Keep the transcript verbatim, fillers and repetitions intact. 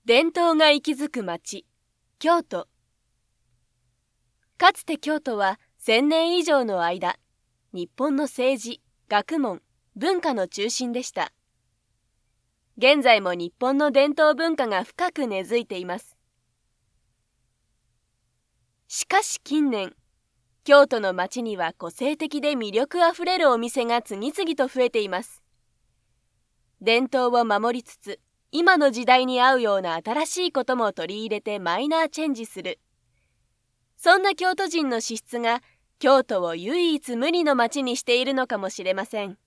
伝統が息づく町、京都。かつて京都は千年以上の間、日本の政治、学問、文化の中心でした。現在も日本の伝統文化が深く根付いています。しかし近年、京都の街には個性的で魅力あふれるお店が次々と増えています。伝統を守りつつ、今の時代に合うような新しいことも取り入れてマイナーチェンジする。そんな京都人の資質が京都を唯一無二の街にしているのかもしれません。